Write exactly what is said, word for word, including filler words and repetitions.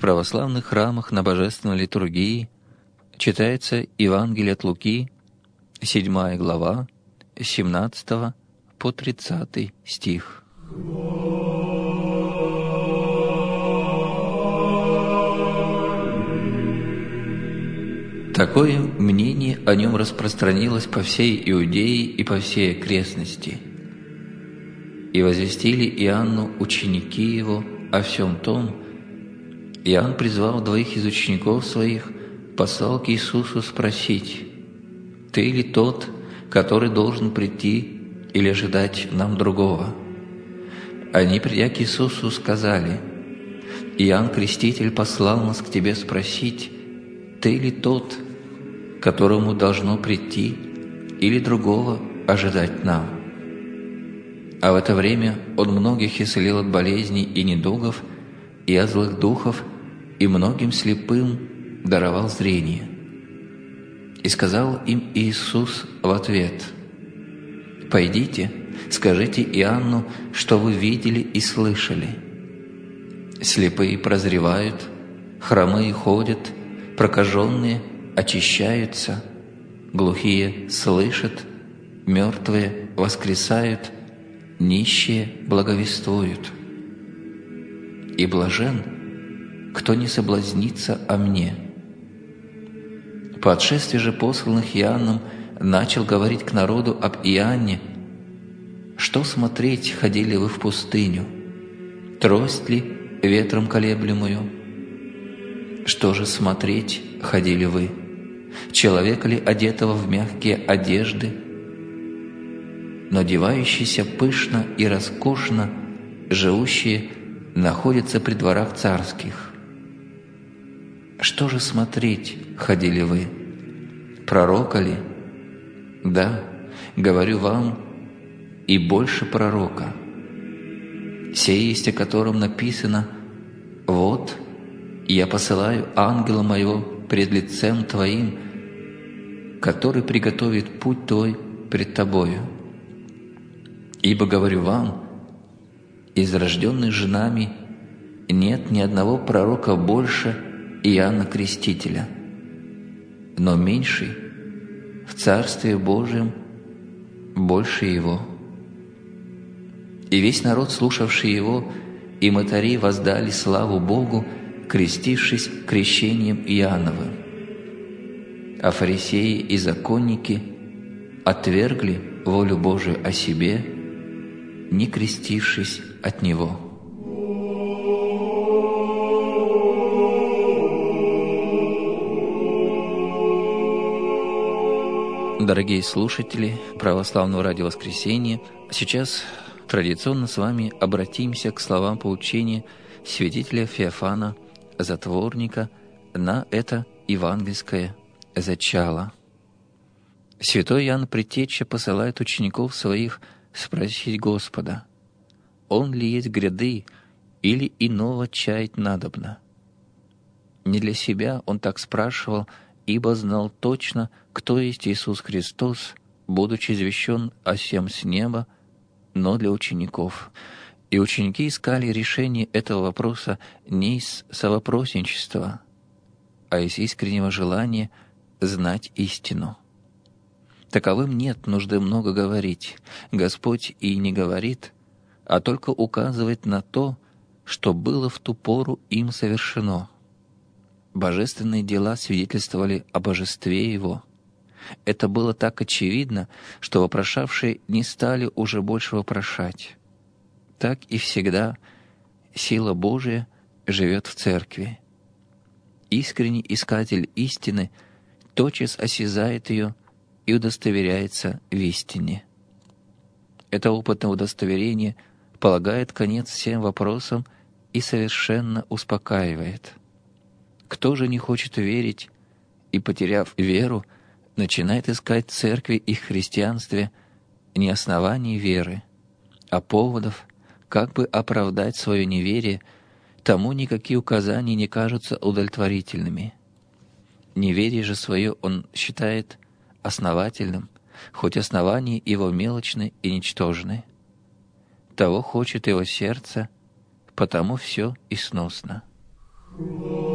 православных храмах на божественной литургии читается Евангелие от Луки, седьмая глава, с семнадцатого по тридцатый стих. Такое мнение о нем распространилось по всей Иудее и по всей окрестности. И возвестили Иоанну ученики его о всем том. Иоанн, призвав двоих из учеников своих, послал к Иисусу спросить: «Ты ли тот, который должен прийти, или ожидать нам другого?» Они, придя к Иисусу, сказали: «Иоанн Креститель послал нас к тебе спросить: ты ли тот, которому должно прийти, или другого ожидать нам?» А в это время Он многих исцелил от болезней и недугов, и от злых духов, и многим слепым даровал зрение. И сказал им Иисус в ответ: «Пойдите, скажите Иоанну, что вы видели и слышали. Слепые прозревают, хромые ходят, прокаженные очищаются, глухие слышат, мертвые воскресают, нищие благовествуют. И блажен, кто не соблазнится о мне». По отшествии же посланных Иоанном начал говорить к народу об Иоанне: «Что смотреть ходили вы в пустыню? Трость ли ветром колеблемую? Что же смотреть ходили вы? Человека ли, одетого в мягкие одежды? Но одевающиеся пышно и роскошно, живущие, находятся при дворах царских. Что же смотреть ходили вы? Пророка ли? Да, говорю вам, и больше пророка. Сей есть, о котором написано: «Вот, я посылаю ангела моего пред лицем твоим, который приготовит путь твой пред тобою. Ибо говорю вам, из рожденных женами нет ни одного пророка больше Иоанна Крестителя, но меньший в Царстве Божьем больше его». И весь народ, слушавший его, и мытари воздали славу Богу, крестившись крещением Иоанновым. А фарисеи и законники отвергли волю Божию о себе, не крестившись от Него. Дорогие слушатели Православного радио Воскресенье, сейчас традиционно с вами обратимся к словам поучения святителя Феофана Затворника на это евангельское зачало. Святой Иоанн Предтеча посылает учеников своих спросить Господа: «Он ли есть гряды, или иного чаять надобно?» Не для себя он так спрашивал, ибо знал точно, кто есть Иисус Христос, будучи извещен о сем с неба, но для учеников. И ученики искали решение этого вопроса не из совопросничества, а из искреннего желания знать истину. Таковым нет нужды много говорить. Господь и не говорит, а только указывает на то, что было в ту пору им совершено. Божественные дела свидетельствовали о божестве Его. Это было так очевидно, что вопрошавшие не стали уже больше вопрошать. Так и всегда сила Божия живет в Церкви. Искренний искатель истины тотчас осязает ее и удостоверяется в истине. Это опытное удостоверение полагает конец всем вопросам и совершенно успокаивает. Кто же не хочет верить и, потеряв веру, начинает искать в Церкви и в христианстве не оснований веры, а поводов, как бы оправдать свое неверие, тому никакие указания не кажутся удовлетворительными. Неверие же свое он считает основательным, хоть основания его мелочны и ничтожны. Того хочет его сердце, потому все и сносно. Glory.